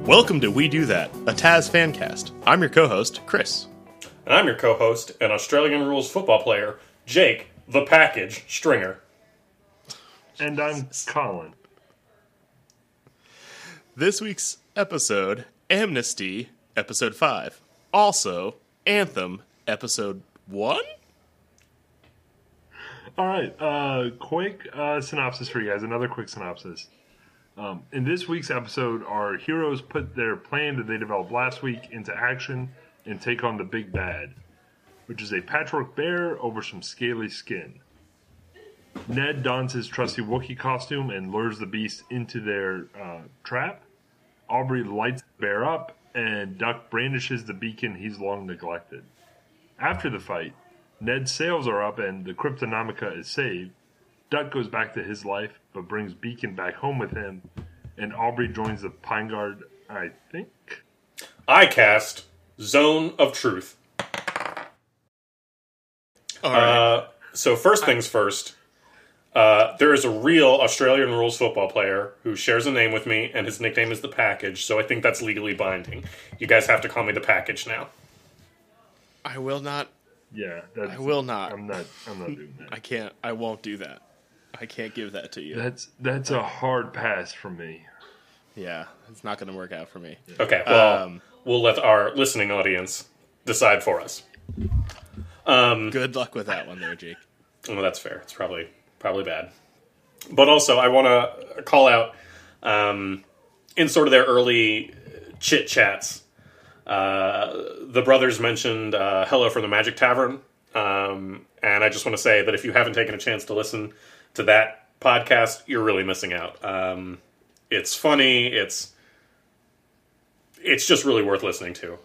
Welcome to We Do That, a Taz fancast. I'm your co-host, Chris. And I'm your co-host and Australian rules football player, Jake, the Package Stringer. And I'm Colin. This week's episode, Amnesty, Episode 5. Also, Anthem, Episode 1? All right, quick synopsis for you guys. Another quick synopsis. In this week's episode, our heroes put their plan that they developed last week into action and take on the big bad, which is a patchwork bear over some scaly skin. Ned dons his trusty Wookiee costume and lures the beast into their trap. Aubrey lights the bear up, and Duck brandishes the beacon he's long neglected. After the fight, Ned's sails are up and the Cryptonomica is saved. Duck goes back to his life, but brings Beacon back home with him, and Aubrey joins the Pine Guard, I think? I cast Zone of Truth. All right. So first things first, there is a real Australian rules football player who shares a name with me, and his nickname is The Package, so I think that's legally binding. You guys have to call me The Package now. I will not. Yeah, I will not. I'm not doing that. I can't. I won't do that. I can't give that to you. That's a hard pass from me. Yeah, it's not going to work out for me. Okay, well, we'll let our listening audience decide for us. Good luck with that one there, Jake. Well, that's fair. It's probably bad. But also, I want to call out, in sort of their early chit-chats, the brothers mentioned Hello from the Magic Tavern. And I just want to say that if you haven't taken a chance to listen to that podcast, you're really missing out. It's funny. It's just really worth listening to.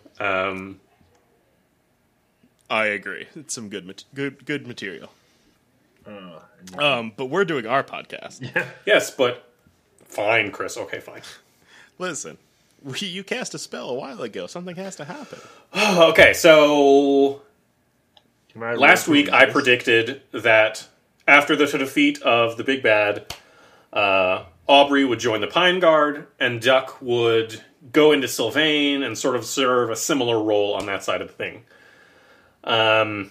I agree. It's some good material. But we're doing our podcast. Yeah. Yes, but fine, Chris. Okay, fine. Listen, you cast a spell a while ago. Something has to happen. Okay, so last week I this? predicted that after the defeat of the big bad, Aubrey would join the Pine Guard, and Duck would go into Sylvain and sort of serve a similar role on that side of the thing. I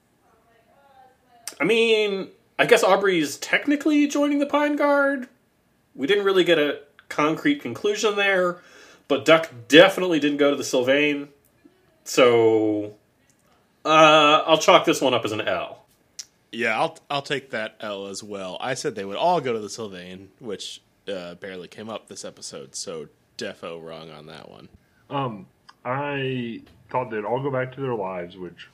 mean, I guess Aubrey's technically joining the Pine Guard. We didn't really get a concrete conclusion there, but Duck definitely didn't go to the Sylvain. So, I'll chalk this one up as an L. Yeah, I'll take that L as well. I said they would all go to the Sylvain, which barely came up this episode, so defo wrong on that one. I thought they'd all go back to their lives, which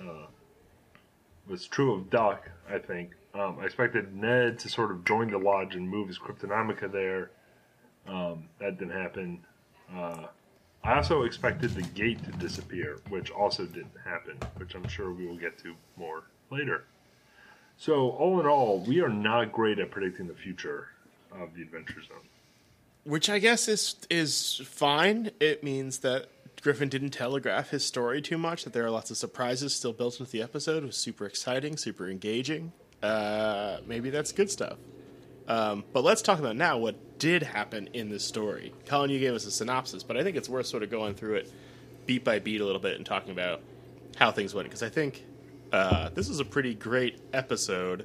was true of Duck, I think. I expected Ned to sort of join the lodge and move his Cryptonomica there. That didn't happen. I also expected the gate to disappear, which also didn't happen, which I'm sure we will get to more later. So, all in all, we are not great at predicting the future of the Adventure Zone. Which I guess is fine. It means that Griffin didn't telegraph his story too much, that there are lots of surprises still built into the episode. It was super exciting, super engaging. Maybe that's good stuff. But let's talk about now what did happen in this story. Colin, you gave us a synopsis, but I think it's worth sort of going through it beat by beat a little bit and talking about how things went. Because I think this is a pretty great episode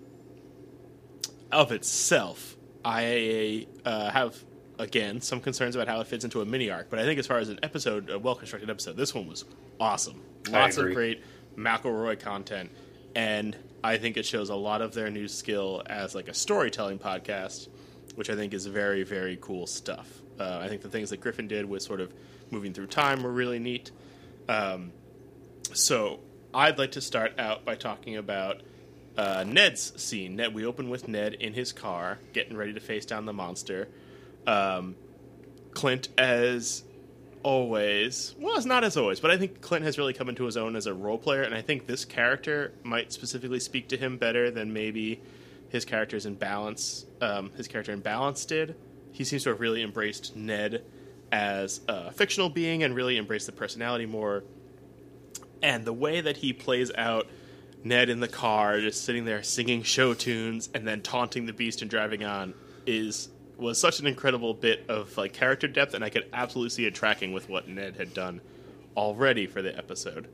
of itself. I have, again, some concerns about how it fits into a mini-arc, but I think as far as an episode, a well-constructed episode, this one was awesome. Lots of great McElroy content, and I think it shows a lot of their new skill as like a storytelling podcast, which I think is very, very cool stuff. I think the things that Griffin did with sort of moving through time were really neat. So I'd like to start out by talking about Ned's scene. We open with Ned in his car, getting ready to face down the monster. Clint, as always, well, it's not as always, but I think Clint has really come into his own as a role player, and I think this character might specifically speak to him better than maybe his characters in Balance. His character in Balance did. He seems to have really embraced Ned as a fictional being and really embraced the personality more. And the way that he plays out Ned in the car, just sitting there singing show tunes and then taunting the beast and driving on, is was such an incredible bit of like character depth, and I could absolutely see it tracking with what Ned had done already for the episode.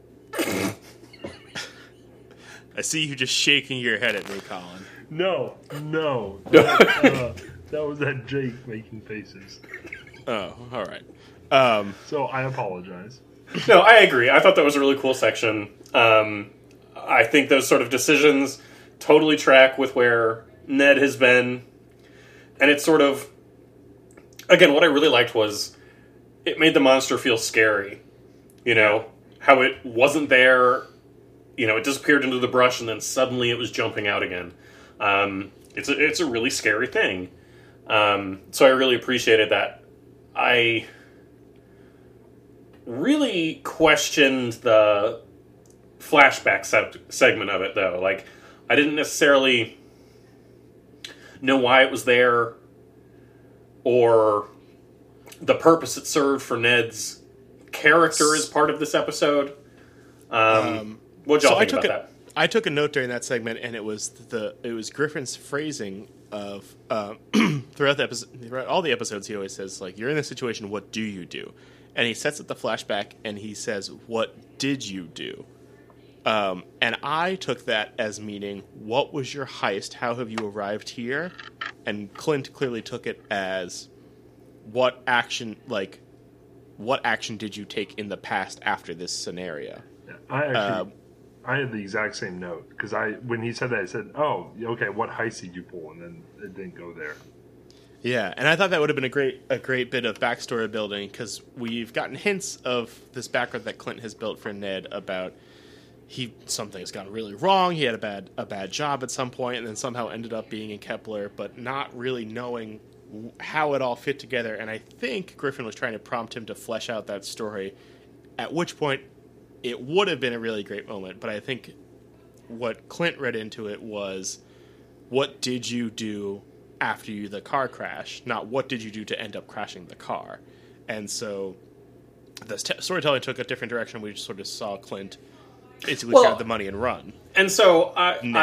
I see you just shaking your head at me, Colin. No. That was that Jake making faces. Oh, all right. So I apologize. No, I agree. I thought that was a really cool section. I think those sort of decisions totally track with where Ned has been. And it's sort of... Again, what I really liked was it made the monster feel scary. You know, how it wasn't there, you know, it disappeared into the brush and then suddenly it was jumping out again. It's a really scary thing. So I really appreciated that. I really questioned the flashback segment of it, though. Like, I didn't necessarily know why it was there or the purpose it served for Ned's character as part of this episroad. What'd y'all think about that? I took a note during that segment, and it was Griffin's phrasing of throughout the episode, throughout all the episodes. He always says, like, "You're in this situation. What do you do?" And he sets up the flashback, and he says, "What did you do?" And I took that as meaning, "What was your heist? How have you arrived here?" And Clint clearly took it as, "What action did you take in the past after this scenario?" I had the exact same note because when he said that, I said, "Oh, okay, what heist did you pull?" And then it didn't go there. Yeah, and I thought that would have been a great bit of backstory building because we've gotten hints of this background that Clint has built for Ned about something's gone really wrong. He had a bad job at some point, and then somehow ended up being in Kepler, but not really knowing how it all fit together. And I think Griffin was trying to prompt him to flesh out that story. At which point, it would have been a really great moment, but I think what Clint read into it was, what did you do after the car crash, not what did you do to end up crashing the car. And so the storytelling took a different direction. We just sort of saw Clint basically grab the money and run. And so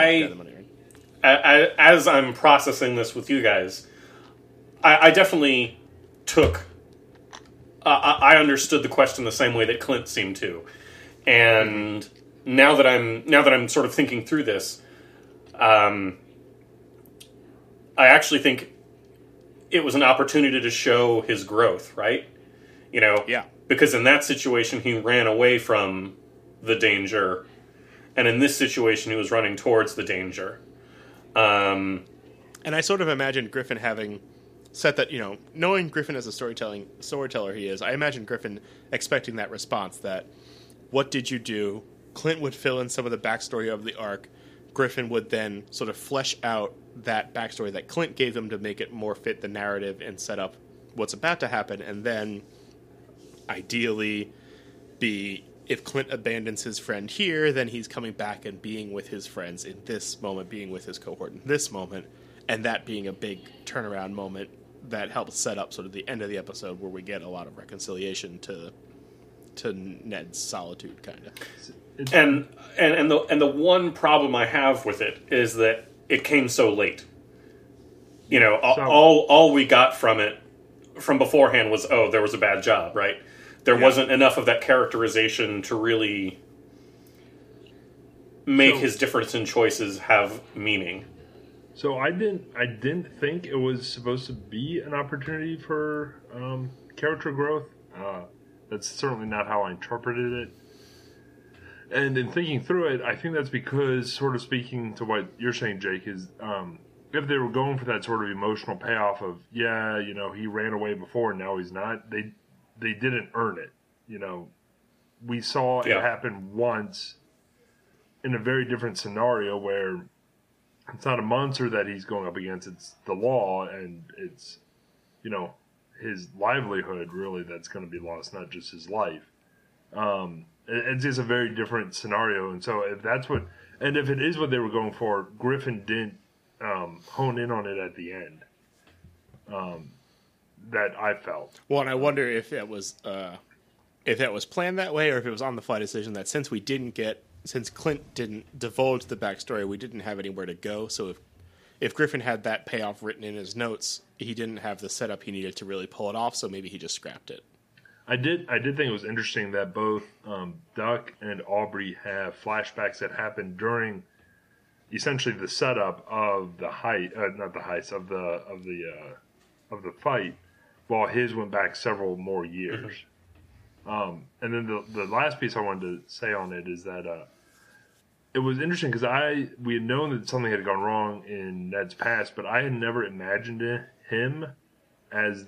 as I'm processing this with you guys, I definitely took... I understood the question the same way that Clint seemed to. And now that I'm sort of thinking through this, I actually think it was an opportunity to show his growth, right? You know, yeah. Because in that situation he ran away from the danger, and in this situation he was running towards the danger. And I sort of imagined Griffin having set that, you know, knowing Griffin as a storyteller he is, I imagine Griffin expecting that response that, what did you do? Clint would fill in some of the backstory of the arc. Griffin would then sort of flesh out that backstory that Clint gave him to make it more fit the narrative and set up what's about to happen. And then, ideally, if Clint abandons his friend here, then he's coming back and being with his friends in this moment, being with his cohort in this moment, and that being a big turnaround moment that helps set up sort of the end of the episode where we get a lot of reconciliation to Ned's solitude, kind of. And the one problem I have with it is that it came so late. You know, all we got from it from beforehand was, oh, there was a bad job, right? There wasn't enough of that characterization to really make his difference in choices have meaning. So I didn't think it was supposed to be an opportunity for character growth. That's certainly not how I interpreted it. And in thinking through it, I think that's because, sort of speaking to what you're saying, Jake, is if they were going for that sort of emotional payoff of, yeah, you know, he ran away before and now he's not, they didn't earn it. You know, we saw it happen once in a very different scenario where it's not a monster that he's going up against, it's the law, and it's, you know, his livelihood, really, that's going to be lost, not just his life. It's just a very different scenario, and so if it is what they were going for, Griffin didn't hone in on it at the end. That I felt. Well, and I wonder if that was planned that way, or if it was on the fly decision that since Clint didn't divulge the backstory, we didn't have anywhere to go. So if Griffin had that payoff written in his notes, he didn't have the setup he needed to really pull it off, so maybe he just scrapped it. I did think it was interesting that both Duck and Aubrey have flashbacks that happened during essentially the setup of the of the fight, while his went back several more years. And then the last piece I wanted to say on it is that it was interesting because we had known that something had gone wrong in Ned's past, but I had never imagined him as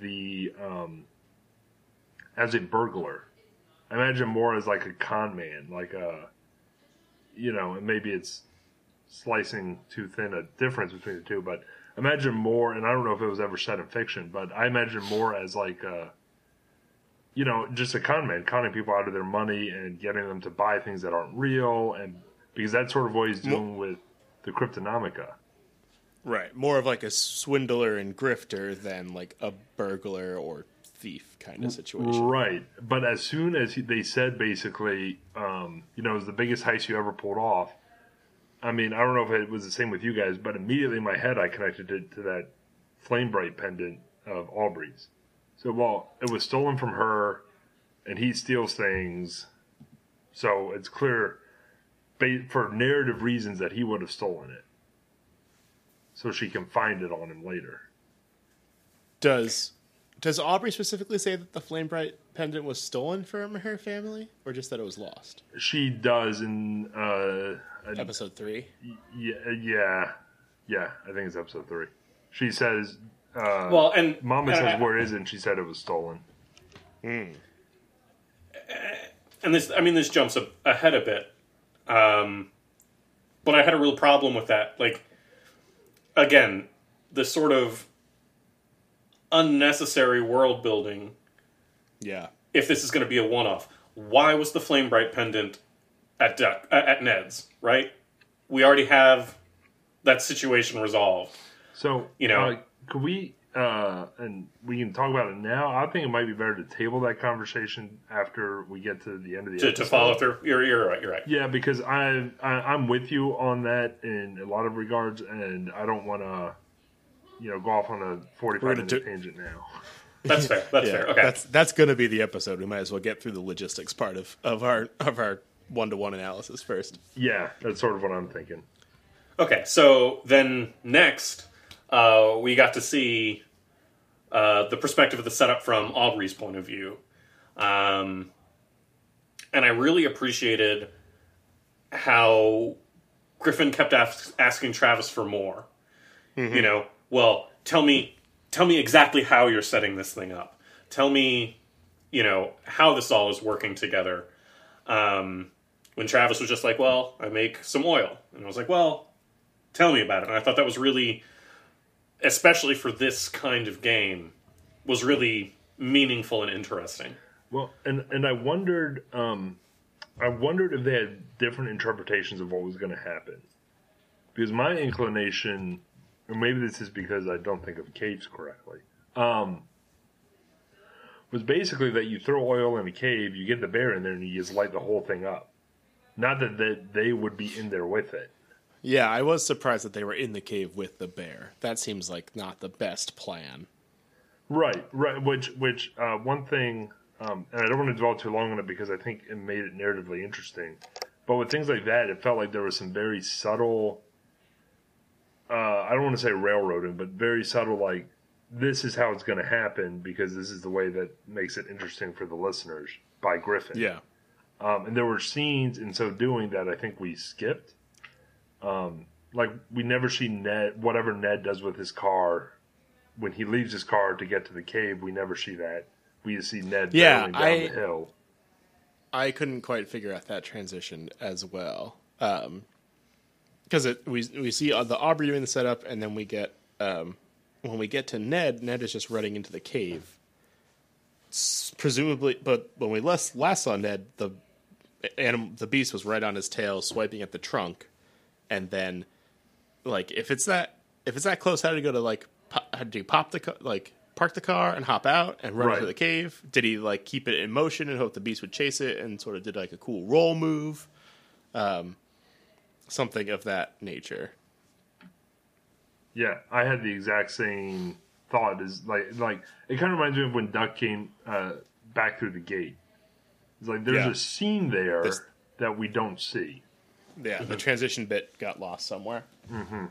as a burglar. I imagine more as like a con man, like and maybe it's slicing too thin a difference between the two, but imagine more, and I don't know if it was ever said in fiction, but I imagine more as like just a con man, conning people out of their money and getting them to buy things that aren't real, and because that's sort of what he's doing with the Cryptonomica. Right. More of like a swindler and grifter than like a burglar or thief kind of situation. Right. But as soon as they said basically, it was the biggest heist you ever pulled off, I mean, I don't know if it was the same with you guys, but immediately in my head I connected it to that flame bright pendant of Aubrey's. So, well, it was stolen from her, and he steals things, so it's clear for narrative reasons that he would have stolen it. So she can find it on him later. Does Aubrey specifically say that the flame bright pendant was stolen from her family, or just that it was lost? She does in episode 3. Yeah. I think it's episode 3. She says, and Mama says where it is, and she said it was stolen. And this jumps ahead a bit, but I had a real problem with that. Like, again, the sort of unnecessary world building. Yeah. If this is going to be a one-off, why was the flame bright pendant at Ned's? Right? We already have that situation resolved. So could we? And we can talk about it now. I think it might be better to table that conversation after we get to the end of the episode. To follow through. You're right. Yeah, because I'm with you on that in a lot of regards, and I don't want to, go off on a 45-minute tangent now. That's fair. That's fair. Okay, that's going to be the episode. We might as well get through the logistics part of our one-to-one analysis first. Yeah, that's sort of what I'm thinking. Okay, so then next, we got to see the perspective of the setup from Aubrey's point of view. And I really appreciated how Griffin kept asking Travis for more. Mm-hmm. Well, tell me exactly how you're setting this thing up. Tell me, how this all is working together. When Travis was just like, well, I make some oil. And I was like, well, tell me about it. And I thought that was really, especially for this kind of game, was really meaningful and interesting. Well, and I wondered if they had different interpretations of what was going to happen. Because my inclination, or maybe this is because I don't think of caves correctly, was basically that you throw oil in a cave, you get the bear in there, and you just light the whole thing up. Not that they would be in there with it. Yeah, I was surprised that they were in the cave with the bear. That seems like not the best plan. Right. Which one thing, and I don't want to dwell too long on it because I think it made it narratively interesting. But with things like that, it felt like there was some very subtle, I don't want to say railroading, but very subtle, like, this is how it's going to happen because this is the way that makes it interesting for the listeners by Griffin. Yeah. And there were scenes in so doing that I think we skipped. Like, we never see Ned, whatever Ned does with his car, when he leaves his car to get to the cave, we never see that. We just see Ned barreling down the hill. I couldn't quite figure out that transition as well. Because we see the Aubrey doing the setup, and then we get, when we get to Ned is just running into the cave. Presumably, but when we last saw Ned, the beast was right on his tail, swiping at the trunk. And then, like, if it's that close, how did he go to, like, how did he park the car and hop out and run into the cave? Did he, like, keep it in motion and hope the beast would chase it and sort of did, like, a cool roll move? Something of that nature. Yeah, I had the exact same thought. Is like it kind of reminds me of when Duck came back through the gate. It's like there's Yeah. a scene there This- that we don't see. Yeah, the transition bit got lost somewhere. Mm-hmm.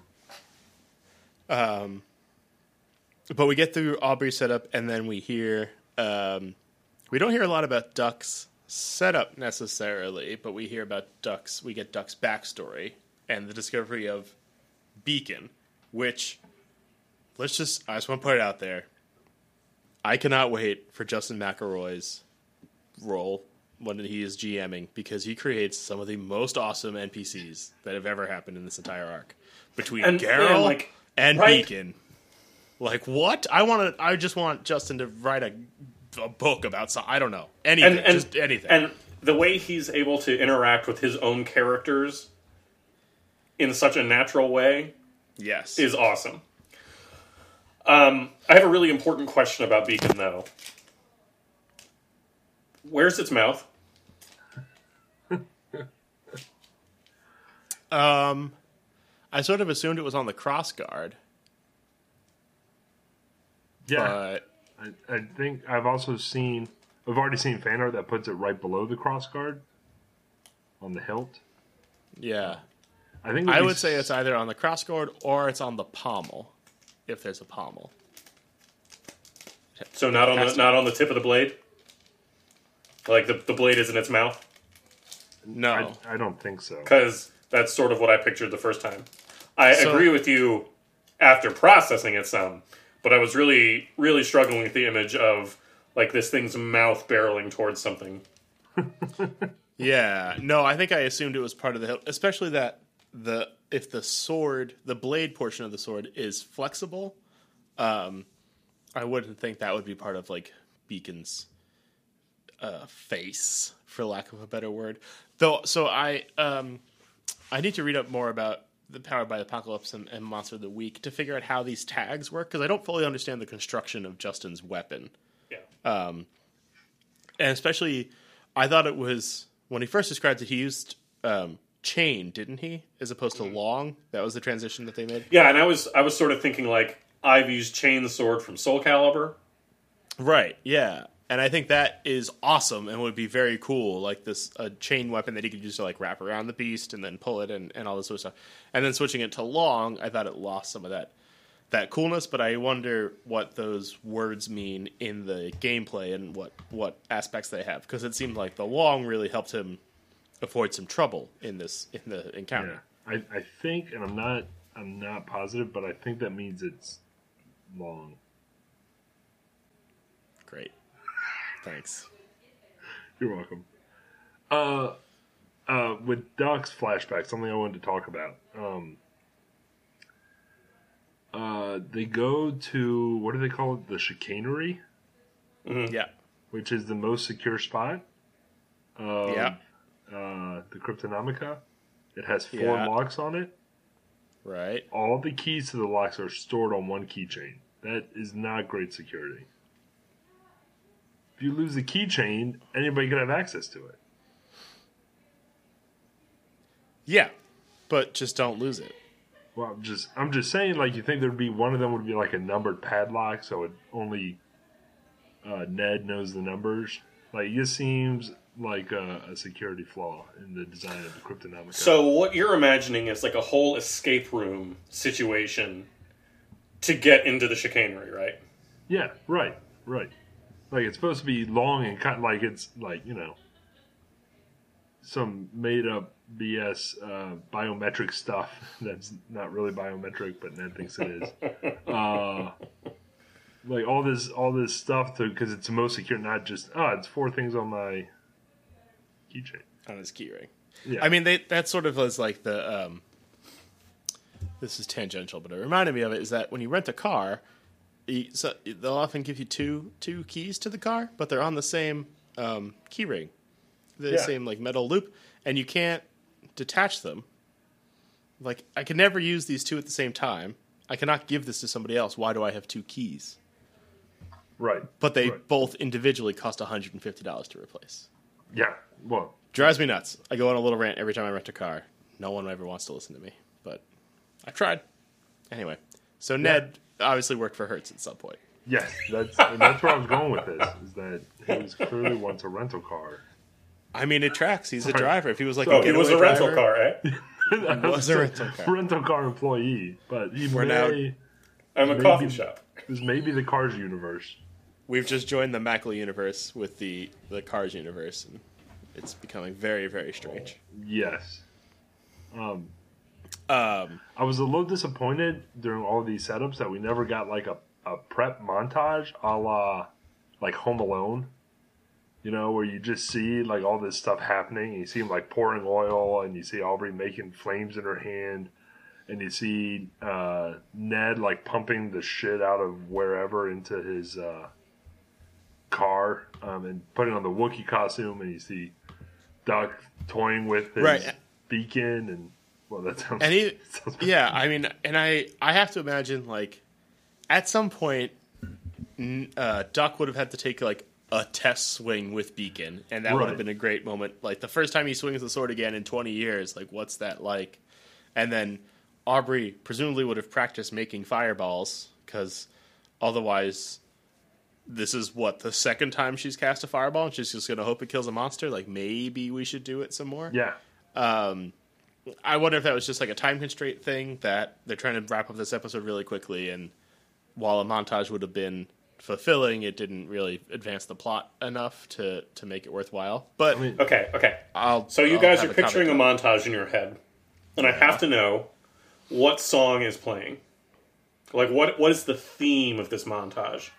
But we get through Aubrey's setup, and then we hear... we don't hear a lot about Duck's setup necessarily, but we hear about Duck's... We get Duck's backstory and the discovery of Beacon, which... I just want to put it out there. I cannot wait for Justin McElroy's role when he is GMing, because he creates some of the most awesome NPCs that have ever happened in this entire arc. Between Geralt and right? Beacon. Like, what? I just want Justin to write a book about I don't know. Anything. Just anything. And the way he's able to interact with his own characters in such a natural way yes. is awesome. I have a really important question about Beacon, though. Where's its mouth? I sort of assumed it was on the crossguard. Yeah, But I think I've already seen fan art that puts it right below the crossguard on the hilt. yeah. I think I would say it's either on the crossguard or it's on the pommel, if there's a pommel. So not on the tip of the blade? Like the blade is in its mouth? No. I don't think so. Because that's sort of what I pictured the first time. I So- agree with you after processing it some, but I was really, really struggling with the image of like this thing's mouth barreling towards something. Yeah. No, I think I assumed it was part of the hilt, especially that if the sword, the blade portion of the sword is flexible, I wouldn't think that would be part of like Beacon's face, for lack of a better word. Though, so I need to read up more about the Powered by Apocalypse and Monster of the Week to figure out how these tags work, because I don't fully understand the construction of Justin's weapon. Yeah. And especially, I thought it was, when he first described it, he used chain, didn't he? As opposed to long. That was the transition that they made. Yeah, and I was sort of thinking like I've used chain sword from Soul Calibur. Right, yeah. And I think that is awesome and would be very cool, like this a chain weapon that he could use to like wrap around the beast and then pull it and all this sort of stuff. And then switching it to long, I thought it lost some of that coolness, but I wonder what those words mean in the gameplay and what aspects they have, because it seemed like the long really helped him avoid some trouble in the encounter. Yeah, I think, and I'm not positive, but I think that means it's long. Great. Thanks. You're welcome. With Duck's flashback, something I wanted to talk about. They go to, what do they call it? The chicanery, Yeah. which is the most secure spot of Yeah. the Cryptonomica. It has 4 Yeah. locks on it. Right. All the keys to the locks are stored on one keychain. That is not great security. If you lose the keychain, anybody can have access to it. Yeah. But just don't lose it. Well, I'm just saying, like, you think there'd be one of them would be like a numbered padlock, so it only Ned knows the numbers. Like, it just seems like a security flaw in the design of the Cryptonomica. So what you're imagining is like a whole escape room situation to get into the chicanery, right? Yeah, right. Like, it's supposed to be long and cut, like it's like, some made up BS biometric stuff that's not really biometric, but Ned thinks it is. Like all this stuff because it's the most secure, not just it's 4 things on my keychain. On his keyring. Yeah. I mean, that sort of was like the. This is tangential, but it reminded me of it. Is that when you rent a car, they'll often give you two keys to the car, but they're on the same key ring, the same like metal loop, and you can't detach them. Like, I can never use these 2 at the same time. I cannot give this to somebody else. Why do I have 2 keys? Right. But they Right. both individually cost $150 to replace. Yeah. Well, Drives me nuts. I go on a little rant every time I rent a car. No one ever wants to listen to me, but I've tried. Anyway, So Ned obviously worked for Hertz at some point. Yes, that's where I was going with this. Is that he was clearly once a rental car. I mean, it tracks. He's a driver. If he was like Oh, he was a rental driver, car, eh? He was a rental car. Rental car employee, but he I'm a coffee shop. This may be the Cars universe. We've just joined the Mackle universe with the Cars universe, and it's becoming very, very strange. Yes. I was a little disappointed during all of these setups that we never got like a prep montage a la like Home Alone. You know, where you just see like all this stuff happening, and you see him like pouring oil, and you see Aubrey making flames in her hand, and you see Ned like pumping the shit out of wherever into his car, and putting on the Wookiee costume, and you see Duck toying with his beacon, and well, that sounds. And he, sounds yeah, I mean, and I have to imagine like at some point, Duck would have had to take like a test swing with Beacon, and that would have been a great moment. Like the first time he swings the sword again in 20 years, like what's that like? And then Aubrey presumably would have practiced making fireballs, because otherwise this is what, the second time she's cast a fireball and she's just going to hope it kills a monster? Like maybe we should do it some more? Yeah. I wonder if that was just like a time constraint thing, that they're trying to wrap up this episode really quickly, and while a montage would have been fulfilling, it didn't really advance the plot enough to make it worthwhile. But Okay. So you guys are picturing a montage in your head, and I have to know what song is playing. Like, what is the theme of this montage?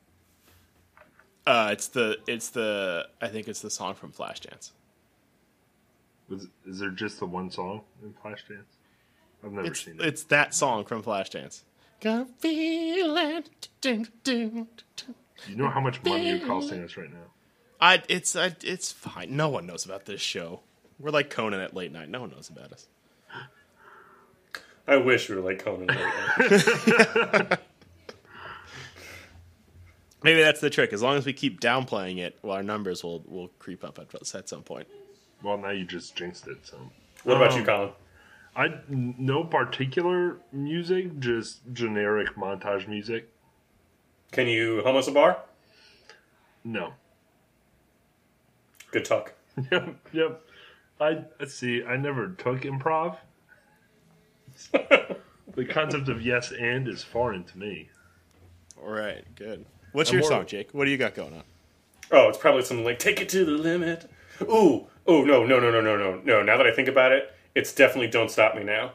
It's the I think it's the song from Flashdance. Is there just the one song in Flashdance? I've never seen it. It's that song from Flashdance. Got a feeling. You know how much money you're costing us right now? It's fine. No one knows about this show. We're like Conan at late night. No one knows about us. I wish we were like Conan lately. Maybe that's the trick. As long as we keep downplaying it, well, our numbers will creep up at some point. Well, now you just jinxed it. So, What about you, Colin? No particular music, just generic montage music. Can you hum us a bar? No. Good talk. Yep. Let's see. I never took improv. The concept of yes and is foreign to me. All right, good. What's your song, Jake? What do you got going on? Oh, it's probably something like "Take It to the Limit." Ooh, no. Now that I think about it, it's definitely "Don't Stop Me Now."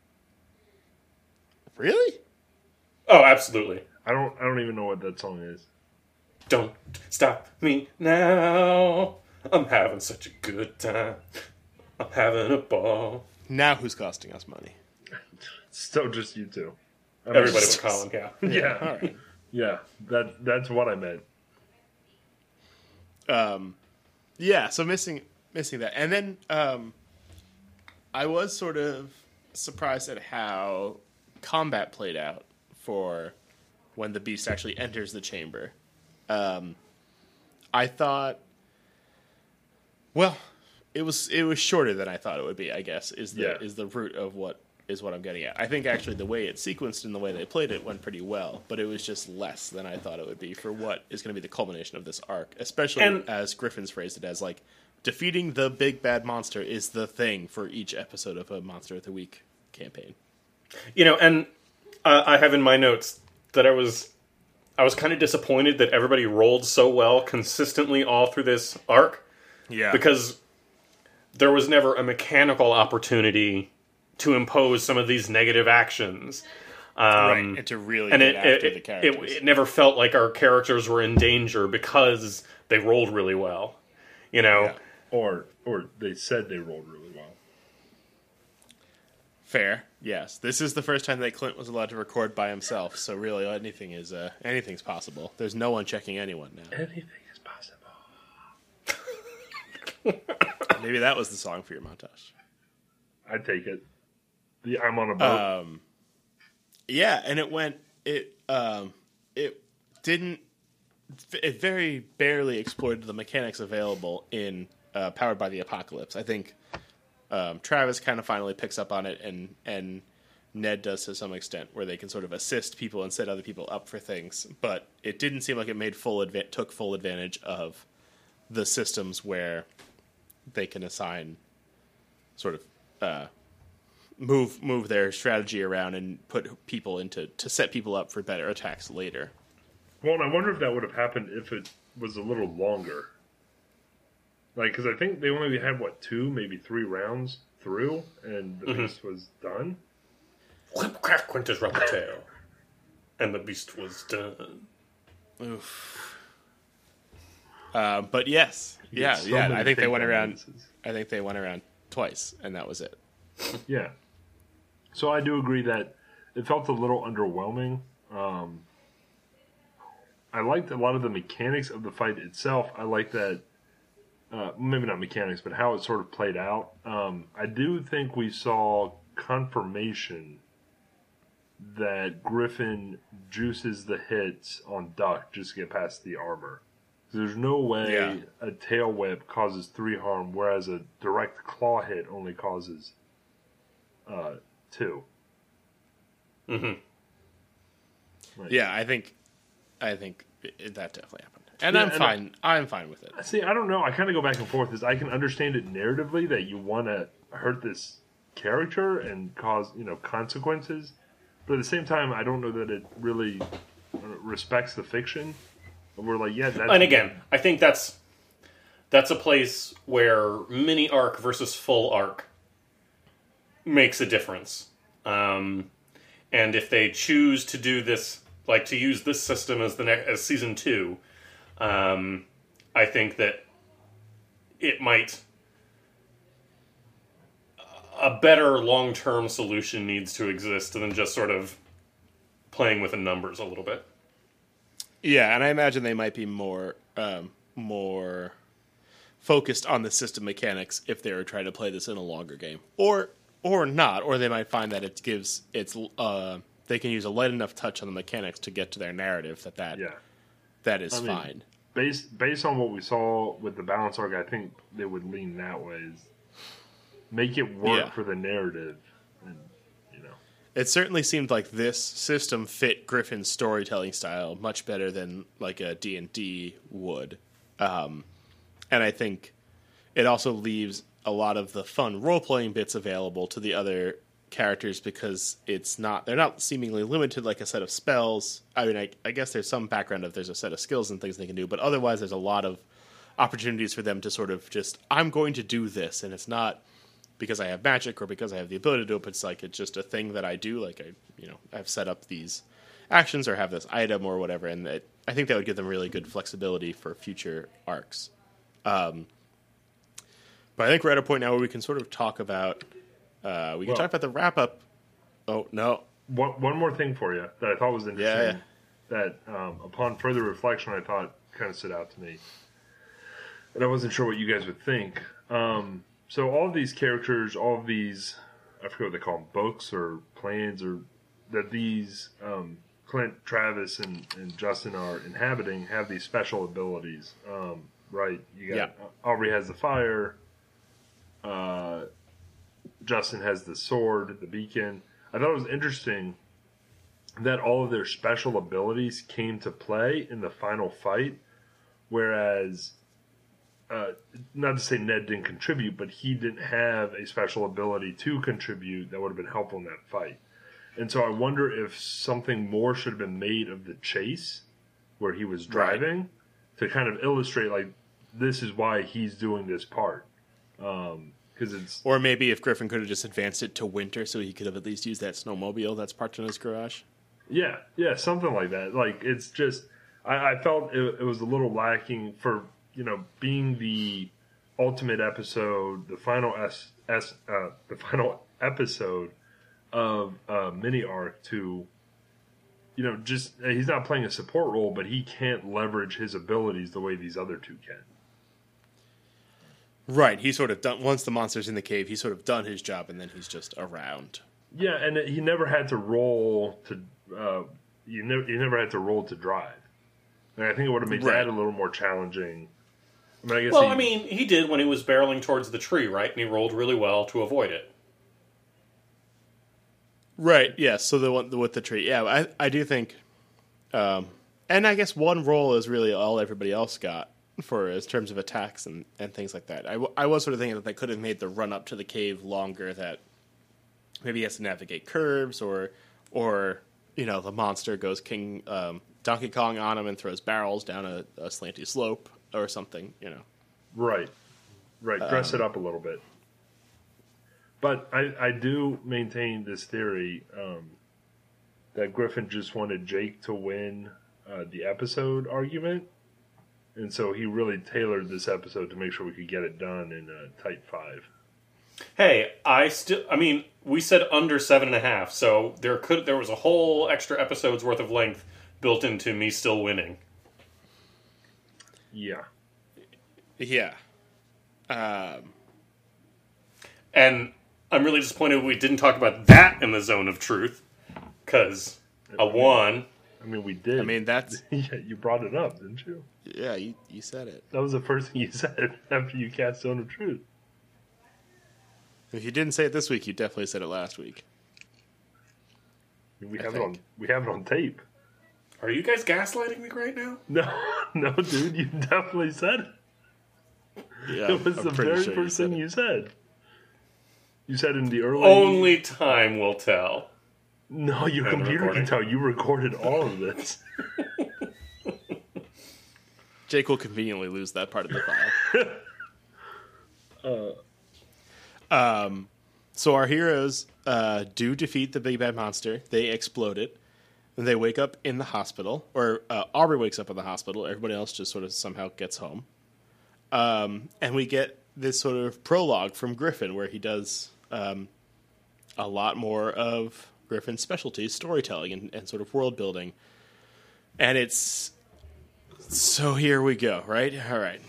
Really? Oh, absolutely. I don't even know what that song is. Don't stop me now. I'm having such a good time. I'm having a ball. Now who's costing us money? Still just you two. Everybody but Colin, yeah. Yeah. All right. Yeah. That's what I meant. Yeah, so missing that. And then I was sort of surprised at how combat played out for when the beast actually enters the chamber. I thought, well, it was shorter than I thought it would be, I guess, is the root of what I'm getting at. I think actually the way it's sequenced and the way they played it went pretty well, but it was just less than I thought it would be for what is going to be the culmination of this arc, especially as Griffin's phrased it as, like, defeating the big bad monster is the thing for each episode of a Monster of the Week campaign. You know, and I have in my notes that I was kind of disappointed that everybody rolled so well consistently all through this arc. Yeah. Because there was never a mechanical opportunity to impose some of these negative actions. Right, and to really get after the characters. It never felt like our characters were in danger because they rolled really well. You know? Yeah. Or they said they rolled really well. Fair, yes. This is the first time that Clint was allowed to record by himself, so really anything's possible. There's no one checking anyone now. Anything is possible. Maybe that was the song for your montage. I'd take it. I'm on a boat. Yeah, and it very barely exploited the mechanics available in Powered by the Apocalypse. I think Travis kind of finally picks up on it and Ned does to some extent, where they can sort of assist people and set other people up for things. But it didn't seem like it made took full advantage of the systems where they can assign sort of move their strategy around and put people to set people up for better attacks later. Well, and I wonder if that would have happened if it was a little longer. Like, because I think they only had, 2, maybe 3 rounds through, and the beast was done. Whip, crack, went his rubber tail. And the beast was done. Oof. But yes. Yeah. I think they went around. I think they went around twice, and that was it. Yeah. So I do agree that it felt a little underwhelming. I liked a lot of the mechanics of the fight itself. I like that, maybe not mechanics, but how it sort of played out. I do think we saw confirmation that Griffin juices the hits on Duck just to get past the armor. There's no way a tail whip causes 3 harm, whereas a direct claw hit only causes 2. Mm-hmm. Right. Yeah, I think that definitely happened, and I'm fine. I'm fine with it. See, I don't know. I kind of go back and forth. I can understand it narratively that you want to hurt this character and cause consequences, but at the same time, I don't know that it really respects the fiction. And we're like, yeah. That's and again, I think that's a place where mini arc versus full arc makes a difference. And if they choose to do this, like to use this system as as season 2, I think that it might. A better long-term solution needs to exist than just sort of playing with the numbers a little bit. Yeah, and I imagine they might be more focused on the system mechanics if they were trying to play this in a longer game, or not, or they might find that it gives they can use a light enough touch on the mechanics to get to their narrative that is fine. Based on what we saw with the balance arc, I think they would lean that way. Make it work for the narrative, and It certainly seemed like this system fit Griffin's storytelling style much better than like a D&D would. And I think it also leaves a lot of the fun role-playing bits available to the other characters because they're not seemingly limited like a set of spells. I mean, I guess there's some background if there's a set of skills and things they can do, but otherwise there's a lot of opportunities for them to sort of just, I'm going to do this, and it's not because I have magic or because I have the ability to do it, but it's just a thing that I do. Like I've set up these actions or have this item or whatever, and I think that would give them really good flexibility for future arcs. But I think we're at a point now where we can sort of talk about talk about the wrap up. Oh no! One more thing for you that I thought was interesting. Yeah. That upon further reflection, I thought kind of stood out to me, and I wasn't sure what you guys would think. So all of these characters, all of these, I forget what they call them, books or plans, or that these Clint, Travis, and Justin are inhabiting have these special abilities, right? You got Aubrey has the fire, Justin has the sword, the beacon. I thought it was interesting that all of their special abilities came to play in the final fight, whereas not to say Ned didn't contribute, but he didn't have a special ability to contribute that would have been helpful in that fight. And so I wonder if something more should have been made of the chase where he was driving to kind of illustrate, like, this is why he's doing this part. Or maybe if Griffin could have just advanced it to winter so he could have at least used that snowmobile that's parked in his garage. Yeah, something like that. Like, it's just, I felt it was a little lacking for, being the ultimate episode, the final the final episode of mini arc to, just he's not playing a support role, but he can't leverage his abilities the way these other two can. Right, he's sort of done once the monster's in the cave. He's sort of done his job, and then he's just around. Yeah, and he never had to roll to. You never had to roll to drive. And I think it would have made that a little more challenging. I mean, he did when he was barreling towards the tree, right? And he rolled really well to avoid it. Right. Yes. So the one with the tree. Yeah, I do think, and I guess one roll is really all everybody else got for in terms of attacks and things like that. I was sort of thinking that they could have made the run up to the cave longer. That maybe he has to navigate curves, or the monster goes Donkey Kong on him and throws barrels down a slanty slope or something. Right. Dress it up a little bit. But I do maintain this theory that Griffin just wanted Jake to win the episode argument. And so he really tailored this episode to make sure we could get it done in a tight 5. Hey, we said under 7.5, so there was a whole extra episode's worth of length built into me still winning. Yeah. Yeah. And I'm really disappointed we didn't talk about that in the Zone of Truth, because a 1. I mean, we did. I mean, that's... Yeah, you brought it up, didn't you? Yeah, you said it. That was the first thing you said after you cast Zone of Truth. If you didn't say it this week, you definitely said it last week. We have it on tape. Are you guys gaslighting me right now? No, dude, you definitely said it. Yeah, It was the very first thing you said. You said in the early... Only time will tell. No, your computer can tell. You recorded all of this. Jake will conveniently lose that part of the file. So our heroes do defeat the big bad monster. They explode it. And they wake up in the hospital. Or Aubrey wakes up in the hospital. Everybody else just sort of somehow gets home. And we get this sort of prologue from Griffin where he does a lot more of Griffin's specialty, storytelling and sort of world building. And it's... So here we go, right? All right.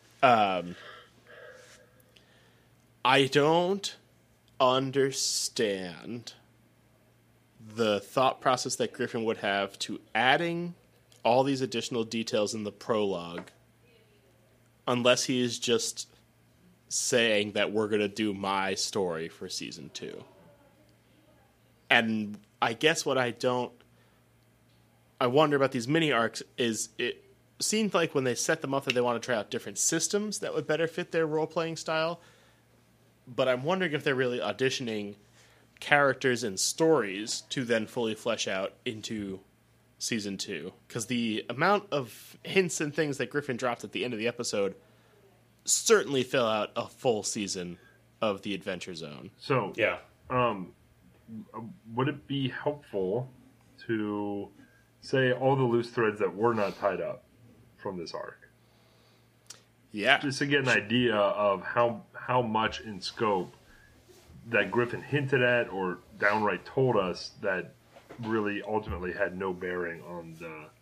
I don't understand the thought process that Griffin would have to adding all these additional details in the prologue unless he is just saying that we're going to do my story for season 2. And I guess what I wonder about these mini arcs is it seemed like when they set them up that they want to try out different systems that would better fit their role-playing style. But I'm wondering if they're really auditioning characters and stories to then fully flesh out into season 2. Because the amount of hints and things that Griffin dropped at the end of the episode certainly fill out a full season of the Adventure Zone. So, yeah. Would it be helpful to say all the loose threads that were not tied up from this arc? Yeah. Just to get an idea of how much in scope that Griffin hinted at or downright told us that really ultimately had no bearing on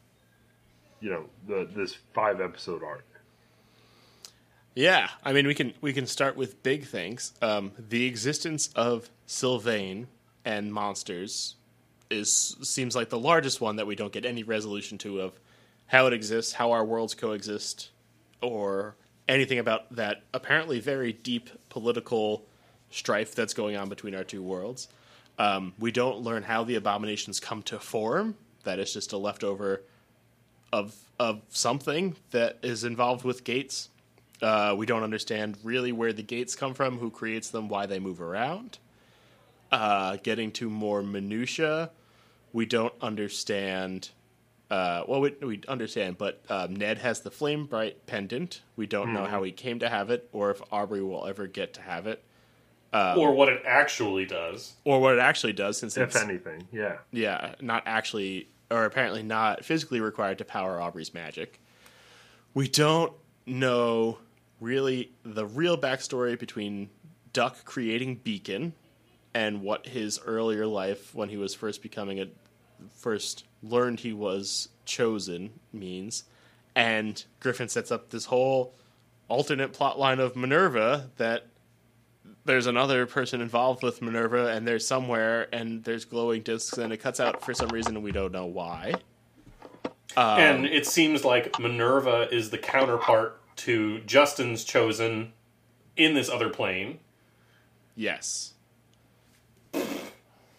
this 5-episode arc. Yeah, I mean we can start with big things. The existence of Sylvain and monsters seems like the largest one that we don't get any resolution to of how it exists, how our worlds coexist, or anything about that apparently very deep political strife that's going on between our two worlds. We don't learn how the abominations come to form. That is just a leftover of something that is involved with gates. We don't understand really where the gates come from, who creates them, why they move around. Getting to more minutia, we don't understand. We understand, but Ned has the Flame Bright pendant. We don't know how he came to have it, or if Aubrey will ever get to have it. Or what it actually does. Since if anything, yeah. Yeah, not actually, or apparently not physically required to power Aubrey's magic. We don't know really the real backstory between Duck creating Beacon and what his earlier life when he was first learned he was chosen means. And Griffin sets up this whole alternate plot line of Minerva that there's another person involved with Minerva and there's somewhere and there's glowing discs and it cuts out for some reason and we don't know why. And it seems like Minerva is the counterpart to Justin's chosen in this other plane. Yes.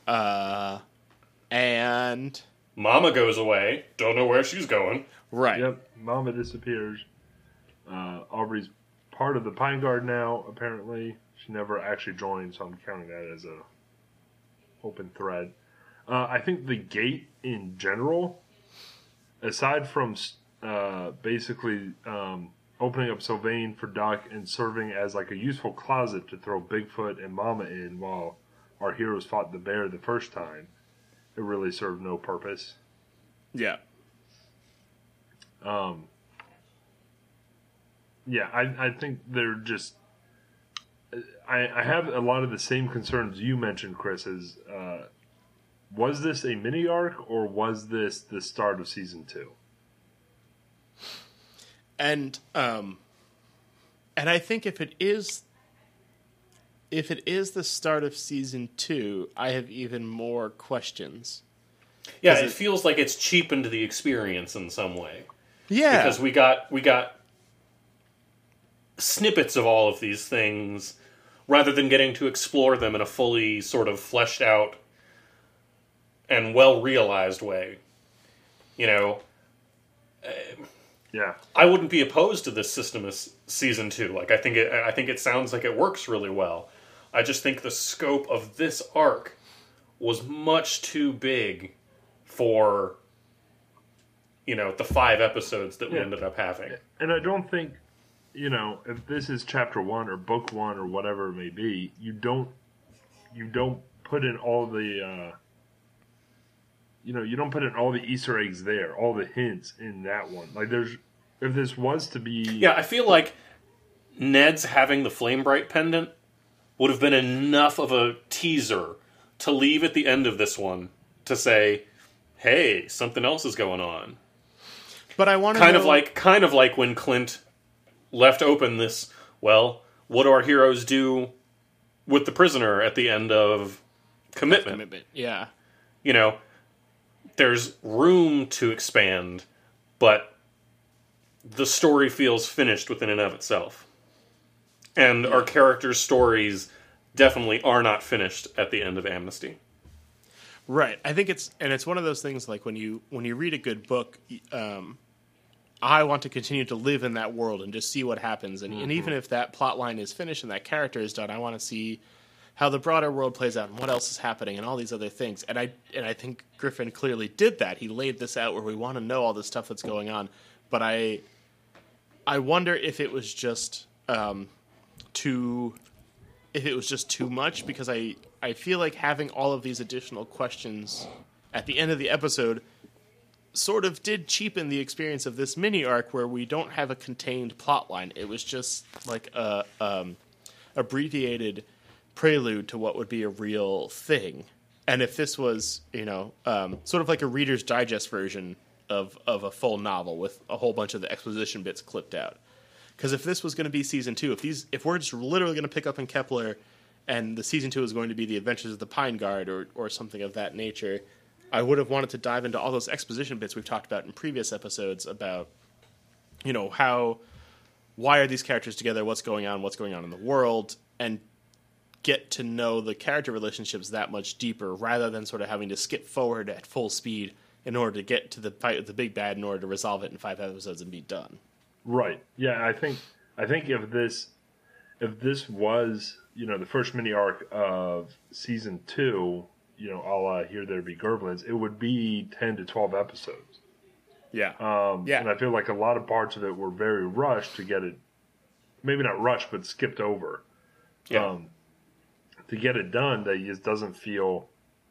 And Mama goes away. Don't know where she's going. right. Yep, Mama disappears. Aubrey's part of the Pine Guard now, apparently. She never actually joined, so I'm counting that as a open thread. I think the gate in general, aside from basically opening up Sylvain for Duck and serving as like a useful closet to throw Bigfoot and Mama in while our heroes fought the bear the first time, it really served no purpose. Yeah. Yeah, I think they're just... I have a lot of the same concerns you mentioned, Chris, as was this a mini arc or was this the start of season 2? And I think if it is the start of season 2, I have even more questions. Yeah, it feels like it's cheapened the experience in some way. Yeah. Because we got snippets of all of these things rather than getting to explore them in a fully sort of fleshed out and well realized way. You know, Yeah. I wouldn't be opposed to this system as season 2. Like I think it sounds like it works really well. I just think the scope of this arc was much too big for, you know, the 5 episodes that we ended up having. And I don't think, you know, if this is chapter 1 or book 1 or whatever it may be, you don't put in all the you don't put in all the Easter eggs there, all the hints in that one. Like if this was to be... Yeah, I feel like Ned's having the Flame Bright pendant would have been enough of a teaser to leave at the end of this one to say, hey, something else is going on. But I want to kind of like when Clint left open this, well, what do our heroes do with the prisoner at the end of Commitment? Yeah. You know, there's room to expand, but the story feels finished within and of itself. And our characters' stories definitely are not finished at the end of Amnesty. Right. I think it's one of those things like when you read a good book, I want to continue to live in that world and just see what happens. And even if that plot line is finished and that character is done, I want to see how the broader world plays out and what else is happening and all these other things. And I think Griffin clearly did that. He laid this out where we want to know all this stuff that's going on. But I wonder if it was just too much, because I feel like having all of these additional questions at the end of the episode sort of did cheapen the experience of this mini arc where we don't have a contained plot line. It was just like a abbreviated prelude to what would be a real thing. And if this was, sort of like a Reader's Digest version of a full novel with a whole bunch of the exposition bits clipped out. Because if this was going to be season 2, if we're just literally going to pick up in Kepler and the season 2 is going to be the Adventures of the Pine Guard or something of that nature, I would have wanted to dive into all those exposition bits we've talked about in previous episodes about, why are these characters together, what's going on in the world, and get to know the character relationships that much deeper rather than sort of having to skip forward at full speed in order to get to the fight with the big bad in order to resolve it in 5 episodes and be done. Right. Yeah, I think if this was, the first mini arc of season 2, a la Here There Be Gerblins, it would be 10 to 12 episodes. Yeah. And I feel like a lot of parts of it were very rushed to get it, maybe not rushed, but skipped over. Yeah. To get it done, that just doesn't feel...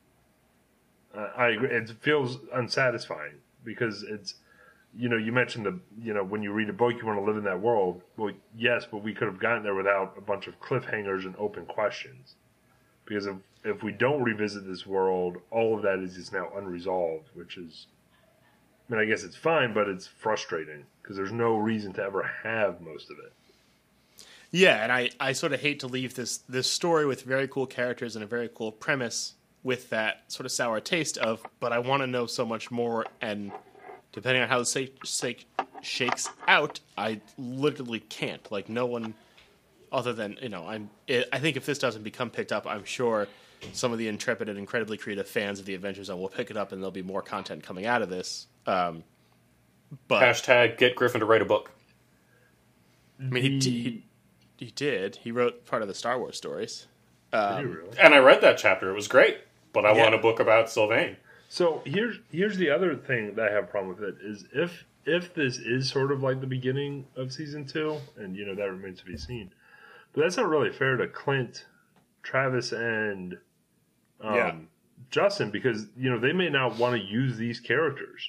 I agree. It feels unsatisfying because it's, you mentioned when you read a book, you want to live in that world. Well, yes, but we could have gotten there without a bunch of cliffhangers and open questions. Because if we don't revisit this world, all of that is just now unresolved, which is, I guess it's fine, but it's frustrating because there's no reason to ever have most of it. Yeah, and I sort of hate to leave this story with very cool characters and a very cool premise with that sort of sour taste of, but I want to know so much more, and depending on how the shakes out, I literally can't. Like, no one other than, I think if this doesn't become picked up, I'm sure some of the intrepid and incredibly creative fans of the Adventure Zone will pick it up, and there'll be more content coming out of this. But Hashtag get Griffin to write a book. I mean, he did. He wrote part of the Star Wars stories. Did you really? And I read that chapter. It was great. But I Yeah. want a book about Sylvain. So here's the other thing that I have a problem with it is if this is sort of like the beginning of season 2, and that remains to be seen, but that's not really fair to Clint, Travis, and Justin, because they may not want to use these characters.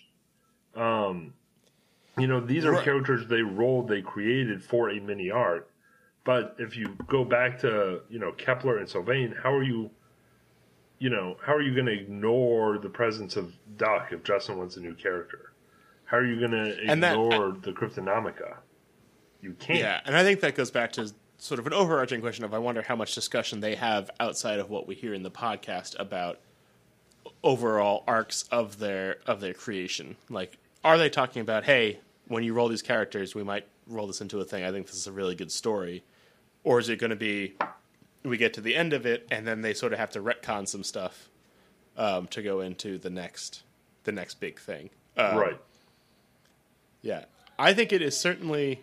These are Right. characters they created for a mini arc. But if you go back to Kepler and Sylvain, how are you going to ignore the presence of Duck if Justin wants a new character? How are you going to ignore the Cryptonomica? You can't. Yeah, and I think that goes back to sort of an overarching question of I wonder how much discussion they have outside of what we hear in the podcast about overall arcs of their creation. Like, are they talking about, hey, when you roll these characters, we might roll this into a thing. I think this is a really good story. Or is it going to be we get to the end of it and then they sort of have to retcon some stuff to go into the next big thing. Right. Yeah. I think it is certainly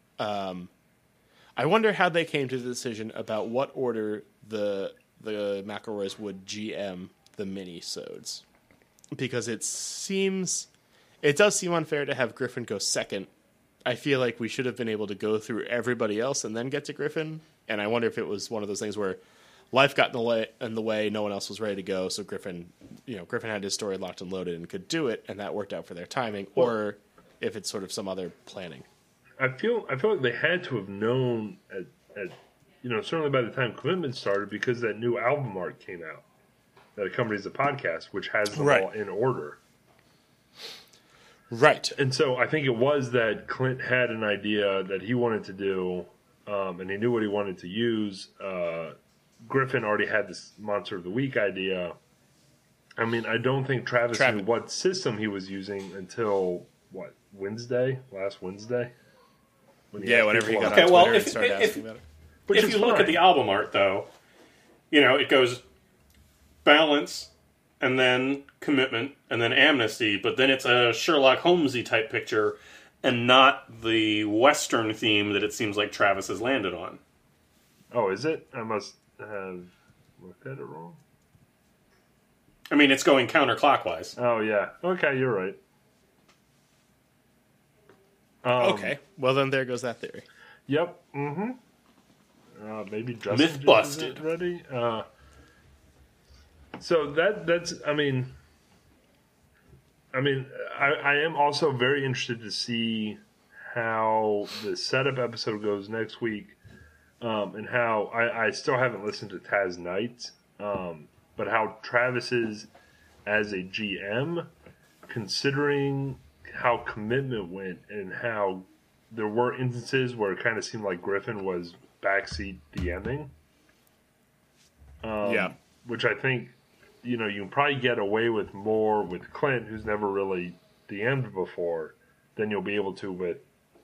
I wonder how they came to the decision about what order the McElroys would GM the mini-sodes. Because it does seem unfair to have Griffin go second. I feel like we should have been able to go through everybody else and then get to Griffin. And I wonder if it was one of those things where life got in the way, no one else was ready to go, so Griffin had his story locked and loaded and could do it, and that worked out for their timing, or if it's sort of some other planning. I feel like they had to have known at certainly by the time Commitment started, because that new album art came out that accompanies the podcast, which has them all in order. Right. And so I think it was that Clint had an idea that he wanted to do, and he knew what he wanted to use. Griffin already had this Monster of the Week idea. I mean, I don't think Travis knew what system he was using until, last Wednesday? Whenever he got on Okay, well, Twitter and started asking about it. If you look at the album art, though, it goes balance, and then commitment, and then amnesty, but then it's a Sherlock Holmesy type picture, and not the Western theme that it seems like Travis has landed on. Oh, is it? I must have looked at it wrong. I mean, it's going counterclockwise. Oh, yeah. Okay, you're right. Okay, well then there goes that theory. Yep. Mm-hmm. Maybe Justin Myth busted. Ready. So that's. I mean, I am also very interested to see how the setup episode goes next week, and how I still haven't listened to Taz Knights, but how Travis is as a GM, considering how Commitment went and how there were instances where it kind of seemed like Griffin was backseat DMing. Which I think, you can probably get away with more with Clint, who's never really DM'd before, than you'll be able to with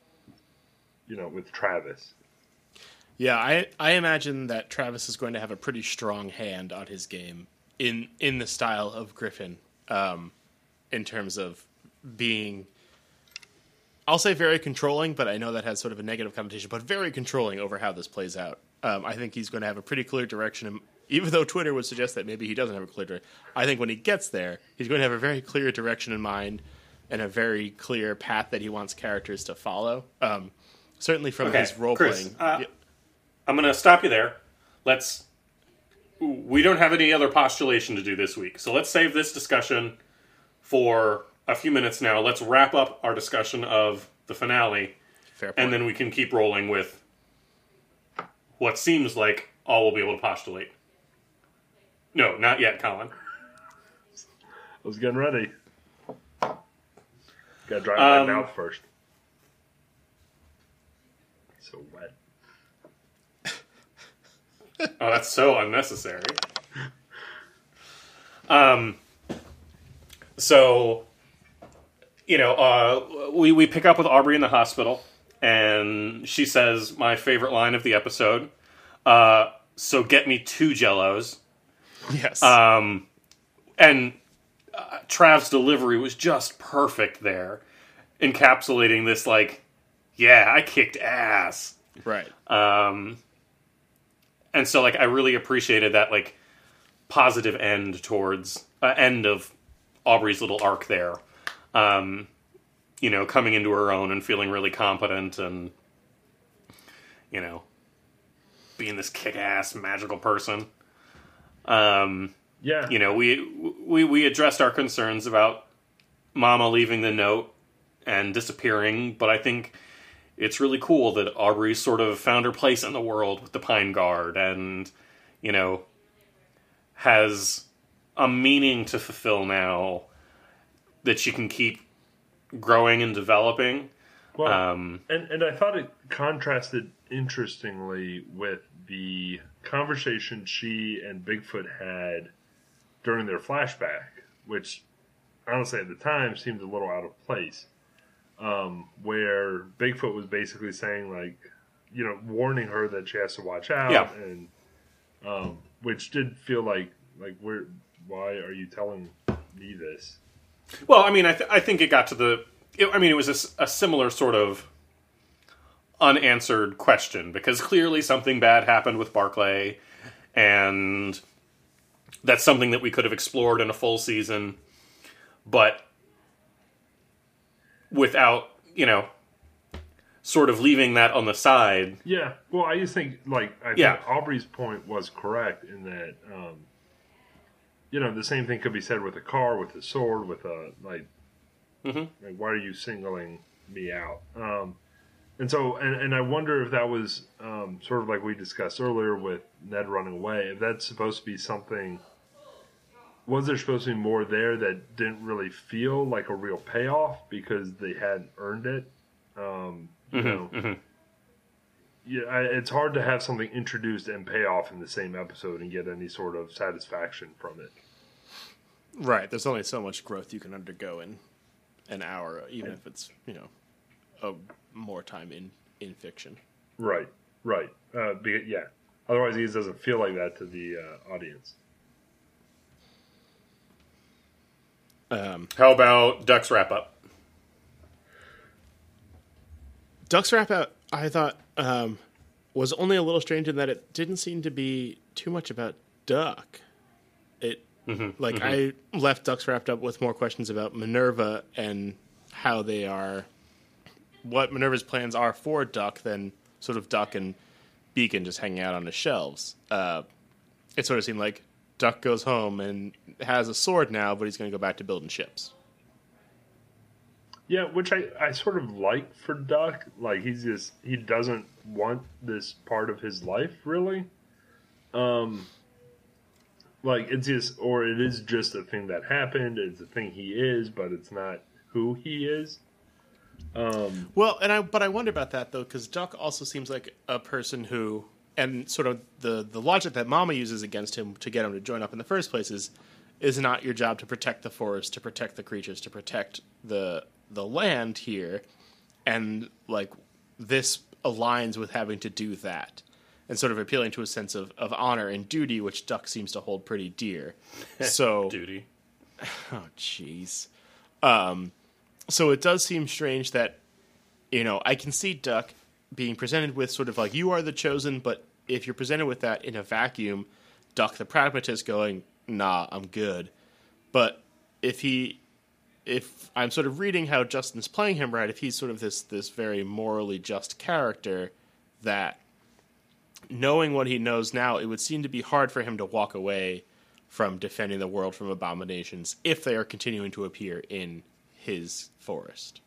Travis. Yeah, I imagine that Travis is going to have a pretty strong hand on his game in the style of Griffin, in terms of being, I'll say very controlling, but I know that has sort of a negative connotation, but very controlling over how this plays out. I think he's going to have a pretty clear direction, even though Twitter would suggest that maybe he doesn't have a clear direction. I think when he gets there, he's going to have a very clear direction in mind and a very clear path that he wants characters to follow. Certainly from his role-playing. I'm going to stop you there. We don't have any other postulation to do this week, so let's save this discussion for a few minutes now. Let's wrap up our discussion of the finale, Fair point. and then we can keep rolling with what seems like all we'll be able to postulate. No, not yet, Colin. I was getting ready. Gotta dry my mouth first. So wet. Oh, that's so unnecessary. So, we pick up with Aubrey in the hospital, and she says my favorite line of the episode. So get me 2 Jellos. Yes. And Trav's delivery was just perfect there, encapsulating this, like, yeah, I kicked ass. Right. And so, like, I really appreciated that, like, positive end towards end of Aubrey's little arc there. You know, coming into her own and feeling really competent and, you know, being this kick-ass magical person. Yeah. You know, we addressed our concerns about Mama leaving the note and disappearing, but I think it's really cool that Aubrey sort of found her place in the world with the Pine Guard and, you know, has a meaning to fulfill now that she can keep growing and developing. Well, and I thought it contrasted interestingly with the conversation she and Bigfoot had during their flashback, which honestly at the time seemed a little out of place. Where Bigfoot was basically saying, like, you know, warning her that she has to watch out, Yeah. and which did feel like why are you telling me this? Well, I mean, I think it got to the... it was a similar sort of unanswered question, because clearly something bad happened with Barclay, and that's something that we could have explored in a full season, but without, you know, sort of leaving that on the side. Yeah, well, I just think, like, I think Yeah. Aubrey's point was correct in that, you know, the same thing could be said with a car, with a sword, with a, like, like, why are you singling me out? And so, and I wonder if that was sort of like we discussed earlier with Ned running away, if that's supposed to be something, was there supposed to be more there that didn't really feel like a real payoff because they hadn't earned it? You know, yeah, it's hard to have something introduced and pay off in the same episode and get any sort of satisfaction from it. Right. There's only so much growth you can undergo in an hour, even if it's, you know, more time in fiction. Right. Yeah. Otherwise, it doesn't feel like that to the audience. How about Duck's wrap-up? Duck's wrap up, I thought, was only a little strange in that it didn't seem to be too much about Duck. It I left Duck's wrapped up with more questions about Minerva and how they are, what Minerva's plans are for Duck than sort of Duck and Beacon just hanging out on the shelves. It sort of seemed like Duck goes home and has a sword now, but he's going to go back to building ships. Yeah, which I sort of like for Duck. Like, he doesn't want this part of his life, really. Like, it is just a thing that happened. It's a thing he is, but it's not who he is. Well, but I wonder about that, though, because Duck also seems like a person who, and sort of the logic that Mama uses against him to get him to join up in the first place is not your job to protect the forest, to protect the creatures, to protect the land here, and, like, this aligns with having to do that, and sort of appealing to a sense of honor and duty, which Duck seems to hold pretty dear. So Duty. Oh, jeez. So it does seem strange that, you know, I can see Duck being presented with sort of like, you are the chosen, but if you're presented with that in a vacuum, Duck the pragmatist going, nah, I'm good. But if I'm sort of reading how Justin's playing him right, if he's sort of this very morally just character, that knowing what he knows now, it would seem to be hard for him to walk away from defending the world from abominations if they are continuing to appear in his forest.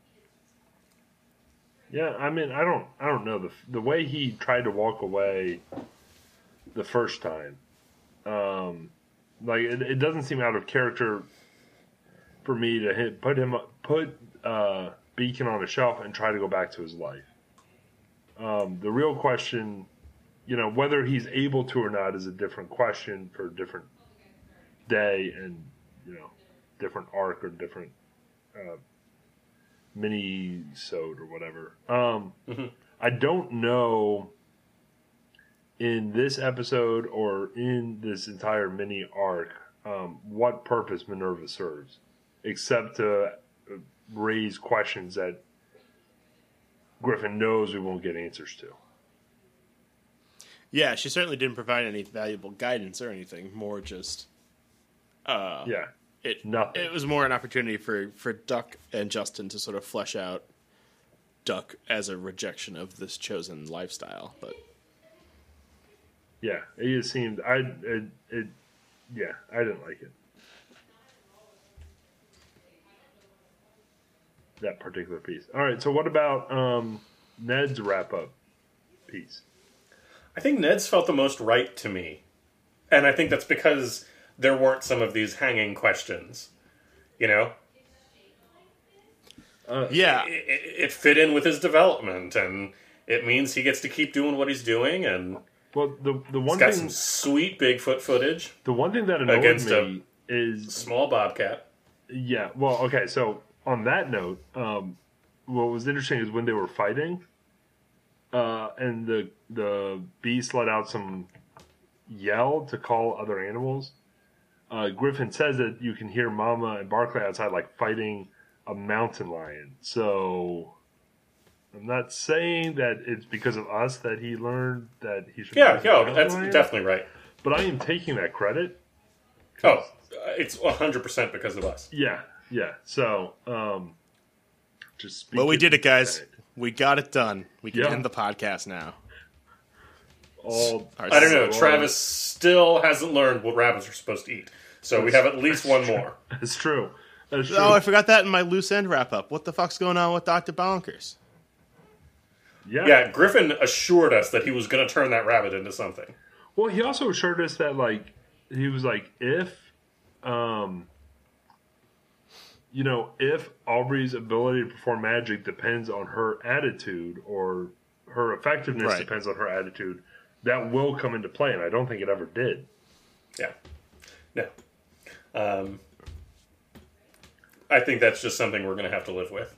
Yeah, I mean, I don't know the way he tried to walk away the first time. Like, it doesn't seem out of character for me to put Beacon on a shelf and try to go back to his life. The real question, you know, whether he's able to or not is a different question for a different day and, you know, different arc or different mini-sode or whatever. I don't know in this episode or in this entire mini arc, what purpose Minerva serves, except to raise questions that Griffin knows we won't get answers to. Yeah, she certainly didn't provide any valuable guidance or anything. More just, Yeah, nothing. It was more an opportunity for Duck and Justin to sort of flesh out Duck as a rejection of this chosen lifestyle. But yeah, it just seemed I didn't like it. That particular piece. All right, so what about Ned's wrap up piece? I think Ned's felt the most right to me. And I think that's because there weren't some of these hanging questions. You know? yeah, It fit in with his development, and it means he gets to keep doing what he's doing, and Well, the one he's got thing some sweet Bigfoot footage. the one thing that annoyed against me is Small bobcat. yeah. Well, okay, so on that note, what was interesting is when they were fighting, and the beast let out some yell to call other animals. Griffin says that you can hear Mama and Barclay outside like fighting a mountain lion. So I'm not saying that it's because of us that he learned that he should. Yeah, fight a mountain that's lion, definitely right. But I am taking that credit. Oh, it's 100% because of us. Yeah. So, just well, we speaking- did it, guys. We got it done. We can Yeah. end the podcast now. I don't know. Travis still hasn't learned what rabbits are supposed to eat. So we have at least one more. It's true. That's true. Oh, I forgot that in my loose end wrap up. What the fuck's going on with Dr. Bonkers? Yeah, Griffin assured us that he was going to turn that rabbit into something. Well, he also assured us that, like, he was like, if Aubrey's ability to perform magic depends on her attitude, or her effectiveness Right. depends on her attitude, that will come into play, and I don't think it ever did. Yeah. No. I think that's just something we're going to have to live with.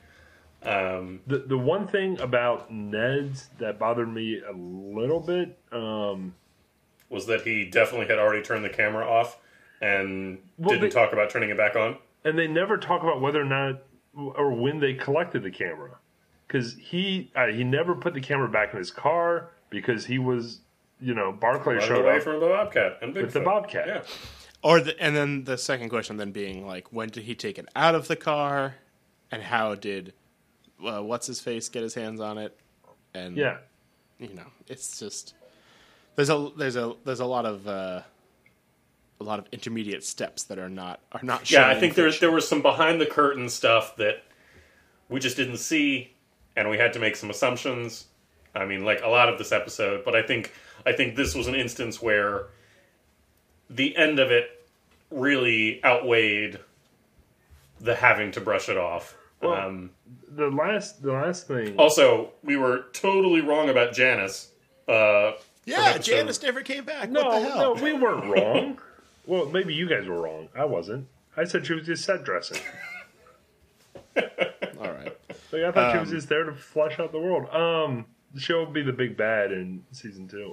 The one thing about Ned's that bothered me a little bit, Was that he definitely had already turned the camera off and didn't talk about turning it back on. and they never talk about whether or not or when they collected the camera, because he never put the camera back in his car because he was, Barclay Running showed away up from the bobcat and Bigfoot. with the bobcat. Yeah. And then the second question then being like, when did he take it out of the car, and how did what's his face get his hands on it? And Yeah. It's just there's a lot of intermediate steps that are not shown. Yeah, I in think fiction. there was some behind the curtain stuff that we just didn't see, and we had to make some assumptions. I mean, like a lot of this episode, but I think this was an instance where the end of it really outweighed the having to brush it off. Well, the last thing. Also, we were totally wrong about Janice. Yeah, episode. Janice never came back. What the No, hell? we weren't wrong. Well, maybe you guys were wrong. I wasn't. I said she was just set dressing. All right. Like, I thought she was just there to flush out the world. She'll be the big bad in season 2.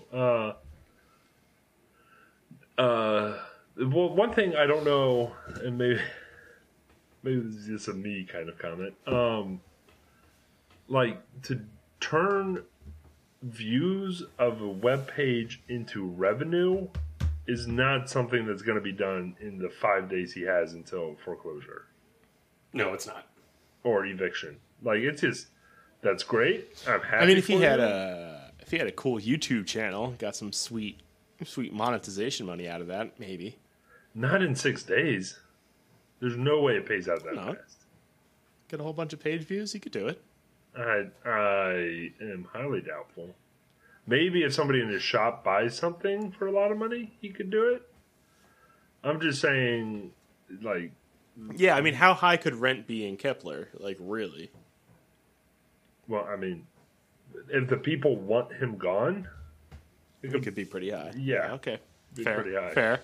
Well, one thing I don't know, and maybe this is just a me kind of comment. Like, to turn views of a web page into revenue is not something that's going to be done in the 5 days he has until foreclosure No, it's not. or eviction. Like, it's just, that's great. I'm happy. I mean, if he for had you. a cool YouTube channel, got some sweet monetization money out of that, maybe. Not in 6 days. There's no way it pays out that No. fast. Get a whole bunch of page views, he could do it. I am highly doubtful. Maybe if somebody in his shop buys something for a lot of money, he could do it. I'm just saying, like, Yeah, I mean, how high could rent be in Kepler? Like, really? well, I mean, if the people want him gone, It could be pretty high. Yeah. Okay. Be Fair. pretty high. Fair.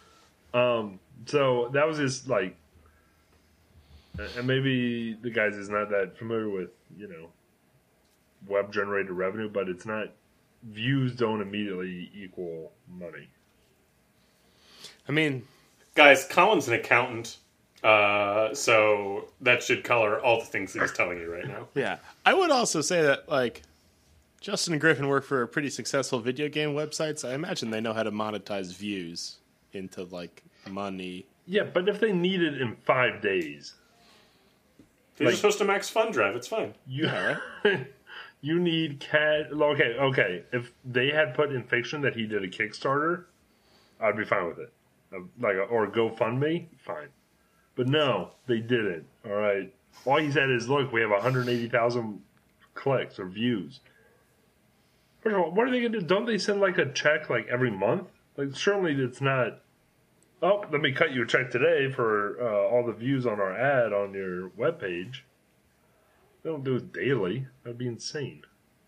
so that was just like, and maybe the guys is not that familiar with, web generated revenue, but it's not views don't immediately equal money. I mean, Guys, Colin's an accountant, so that should color all the things that he's telling you right now. yeah. I would also say that, like, Justin and Griffin work for pretty successful video game websites. I imagine they know how to monetize views into, like, money. Yeah, but if they need it in 5 days, You're just supposed to max fund drive. It's fine. you you need cat. Okay. If they had put in fiction that he did a Kickstarter, I'd be fine with it. Or GoFundMe, fine. But no, they didn't. All right. All he said is, "Look, we have 180,000 clicks or views." First of all, what are they going to do? Don't they send like a check like every month? Like, certainly it's not. Oh, let me cut you a check today for all the views on our ad on your webpage. They don't do it daily. That'd be insane.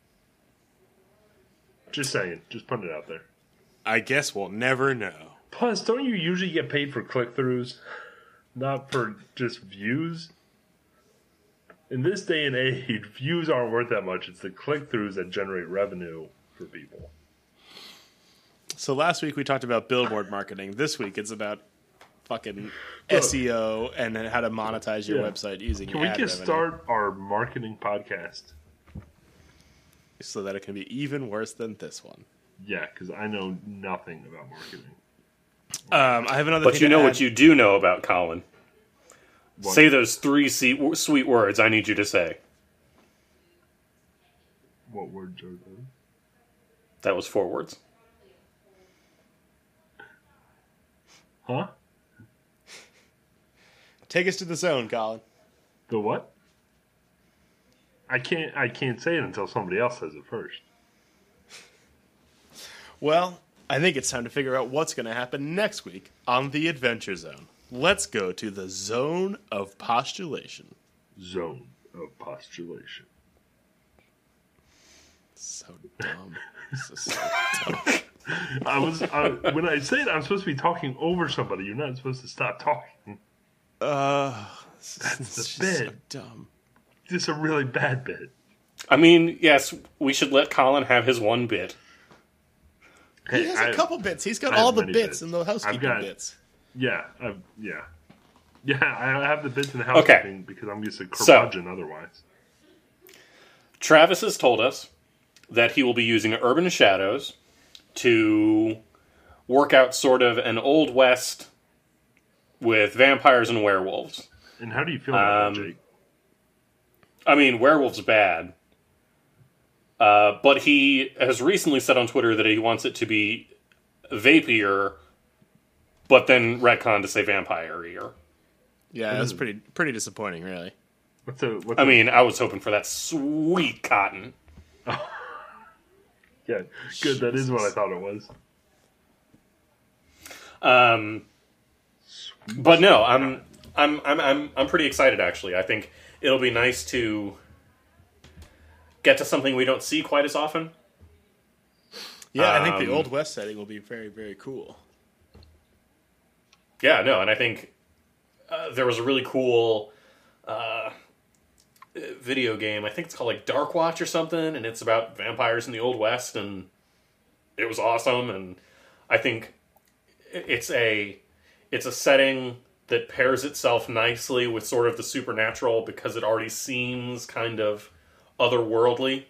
Just saying. Just putting it out there. I guess we'll never know. Plus, don't you usually get paid for click-throughs? Not for just views? In this day and age, views aren't worth that much. It's the click-throughs that generate revenue for people. So last week we talked about billboard marketing. This week it's about fucking SEO and then how to monetize your website using Can we ad just revenue start our marketing podcast? so that it can be even worse than this one. Yeah, because I know nothing about marketing. I have another But thing you to know add. what you do know about Colin. What? Say those three sweet words I need you to say. What words are those? That was 4 words. Huh? Take us to the zone, Colin. The what? I can't say it until somebody else says it first. Well, I think it's time to figure out what's going to happen next week on the Adventure Zone. Let's go to the zone of postulation. Zone of postulation. So dumb. This is so dumb. When I say it, I'm supposed to be talking over somebody. You're not supposed to stop talking. That's the bit. So dumb. It's a really bad bit. I mean, yes, we should let Colin have his one bit. He has a couple bits. He's got I have all the many bits bits. and the housekeeping I've got- bits. Yeah. I have the bits in the housekeeping because I'm just a curmudgeon otherwise. Travis has told us that he will be using Urban Shadows to work out sort of an Old West with vampires and werewolves. And how do you feel about that, Jake? I mean, werewolves bad. But he has recently said on Twitter that he wants it to be vapier, but then retcon to say vampire-ier. Yeah, that's pretty disappointing, really. I mean, I was hoping for that sweet cotton. Yeah, good. That is what I thought it was. But no, I'm pretty excited actually. I think it'll be nice to get to something we don't see quite as often. Yeah, I think the Old West setting will be very, very cool. Yeah, no, and I think there was a really cool video game. I think it's called like Dark Watch or something, and it's about vampires in the Old West, and it was awesome. And I think it's a setting that pairs itself nicely with sort of the supernatural because it already seems kind of otherworldly.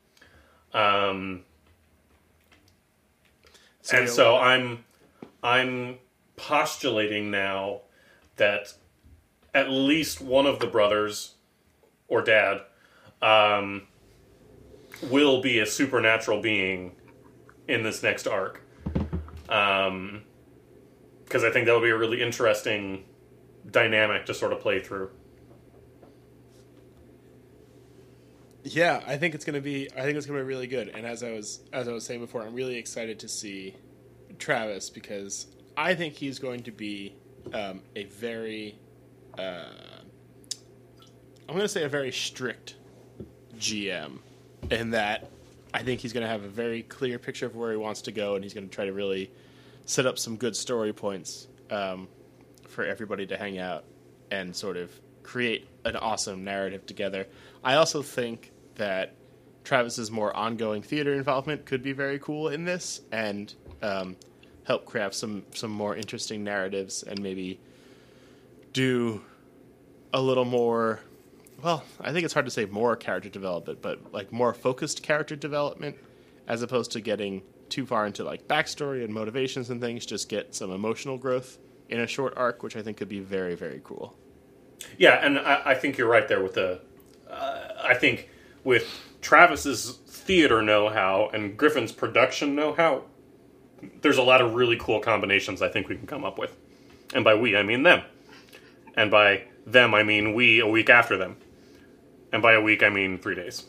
So I'm postulating now that at least one of the brothers or dad will be a supernatural being in this next arc. Because I think that would be a really interesting dynamic to sort of play through. Yeah, I think it's gonna be really good. And as I was saying before, I'm really excited to see Travis because I think he's going to be a very I'm going to say a very strict GM in that I think he's going to have a very clear picture of where he wants to go, and he's going to try to really set up some good story points for everybody to hang out and sort of create an awesome narrative together. I also think that Travis's more ongoing theater involvement could be very cool in this, and help craft some more interesting narratives, and maybe do a little more. Well, I think it's hard to say more character development, but like more focused character development, as opposed to getting too far into like backstory and motivations and things. Just get some emotional growth in a short arc, which I think could be very, very cool. Yeah, and I think you're right there with the. I think with Travis's theater know-how and Griffin's production know-how, there's a lot of really cool combinations I think we can come up with. And by we, I mean them. And by them, I mean we a week after them. And by a week, I mean 3 days.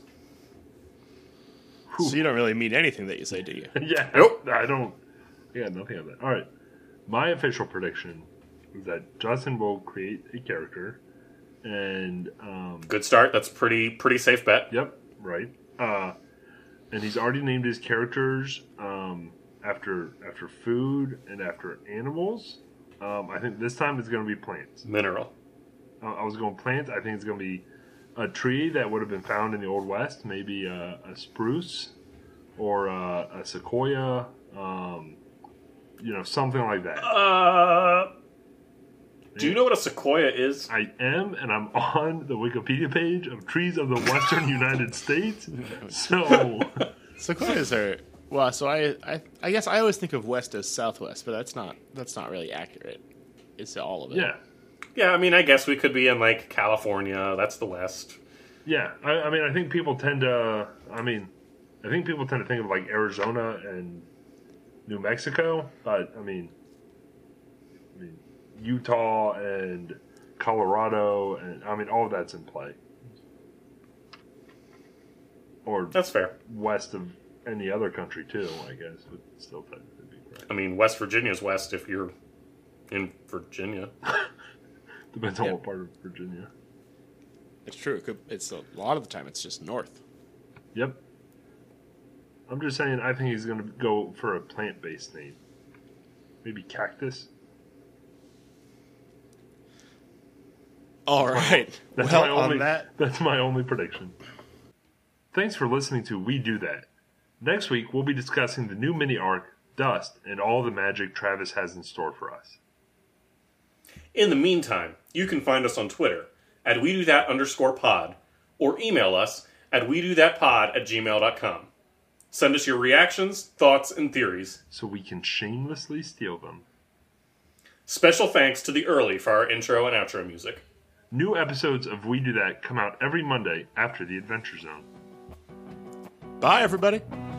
So you don't really mean anything that you say, do you? Yeah. Nope. I don't. Yeah, nothing of that. All right. My official prediction is that Justin will create a character, and Good start. That's pretty safe bet. yep, right. And he's already named his characters after food and after animals. I think this time it's going to be plants. Mineral. I was going plants. I think it's going to be a tree that would have been found in the Old West, maybe a spruce or a sequoia, something like that. Do you know what a sequoia is? I am, and I'm on the Wikipedia page of trees of the Western United States. So, Sequoias are well. So I guess I always think of west as southwest, but that's not really accurate. It's all of it. yeah. Yeah, I mean, I guess we could be in, like, California. That's the West. Yeah, I mean, I think people tend to. I think people tend to think of like Arizona and New Mexico, but I mean, Utah and Colorado, and I mean, all of that's in play. Or That's fair. west of any other country too, I guess would still technically be correct. I mean, West Virginia's west if you're in Virginia. Depends on Yep. what part of Virginia. It's true. It's a lot of the time it's just north. Yep. I'm just saying, I think he's going to go for a plant-based name. Maybe cactus. All right. That's Well, my only. on that, That's my only prediction. Thanks for listening to We Do That. Next week we'll be discussing the new mini arc Dust and all the magic Travis has in store for us. In the meantime, you can find us on Twitter at WeDoThat_pod or email us at WeDoThatPod@gmail.com. Send us your reactions, thoughts, and theories. So we can shamelessly steal them. Special thanks to the Early for our intro and outro music. New episodes of We Do That come out every Monday after the Adventure Zone. bye everybody.